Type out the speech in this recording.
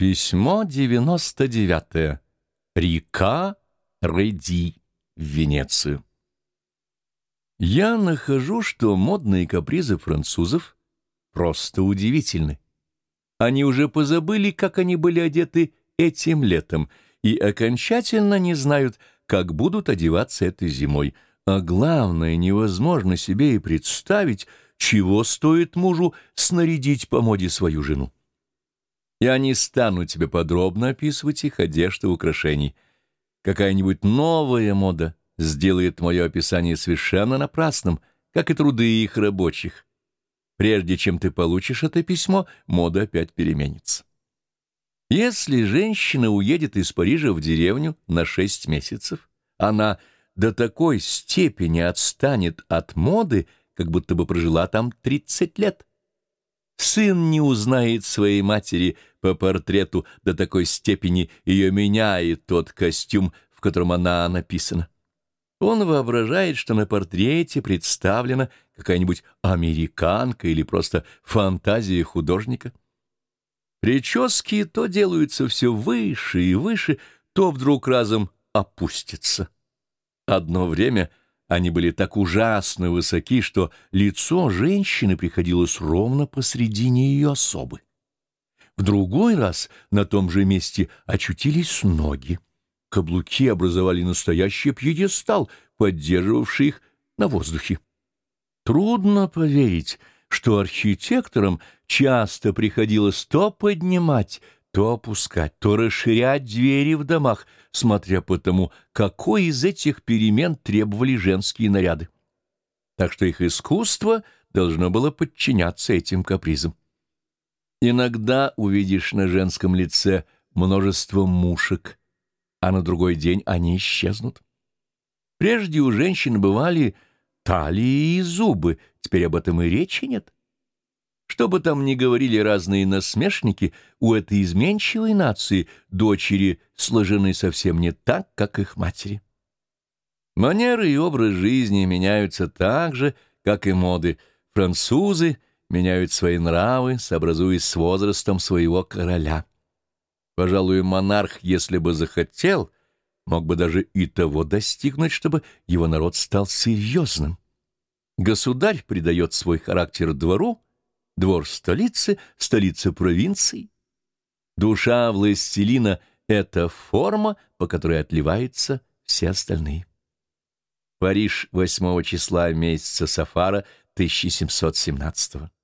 Письмо 99. Река Реди в Венецию. Я нахожу, что модные капризы французов просто удивительны. Они уже позабыли, как они были одеты этим летом, и окончательно не знают, как будут одеваться этой зимой. А главное, невозможно себе и представить, чего стоит мужу снарядить по моде свою жену. Я не стану тебе подробно описывать их одежды и украшений. Какая-нибудь новая мода сделает мое описание совершенно напрасным, как и труды их рабочих. Прежде чем ты получишь это письмо, мода опять переменится. Если женщина уедет из Парижа в деревню на 6 месяцев, она до такой степени отстанет от моды, как будто бы прожила там 30 лет. Сын не узнает своей матери по портрету, до такой степени ее меняет тот костюм, в котором она написана. Он воображает, что на портрете представлена какая-нибудь американка или просто фантазия художника. Прически то делаются все выше и выше, то вдруг разом опустятся. Одно время они были так ужасно высоки, что лицо женщины приходилось ровно посредине ее особы. В другой раз на том же месте очутились ноги. Каблуки образовали настоящий пьедестал, поддерживавший их на воздухе. Трудно поверить, что архитекторам часто приходилось то поднимать, то опускать, то расширять двери в домах, смотря по тому, какой из этих перемен требовали женские наряды. Так что их искусство должно было подчиняться этим капризам. Иногда увидишь на женском лице множество мушек, а на другой день они исчезнут. Прежде у женщин бывали талии и зубы, теперь об этом и речи нет. Что бы там ни говорили разные насмешники, у этой изменчивой нации дочери сложены совсем не так, как их матери. Манеры и образ жизни меняются так же, как и моды. Французы меняют свои нравы, сообразуясь с возрастом своего короля. Пожалуй, монарх, если бы захотел, мог бы даже и того достигнуть, чтобы его народ стал серьезным. Государь придает свой характер двору, двор столицы, столица провинции. Душа властелина — это форма, по которой отливаются все остальные. Париж, 8 числа месяца Сафара 1717.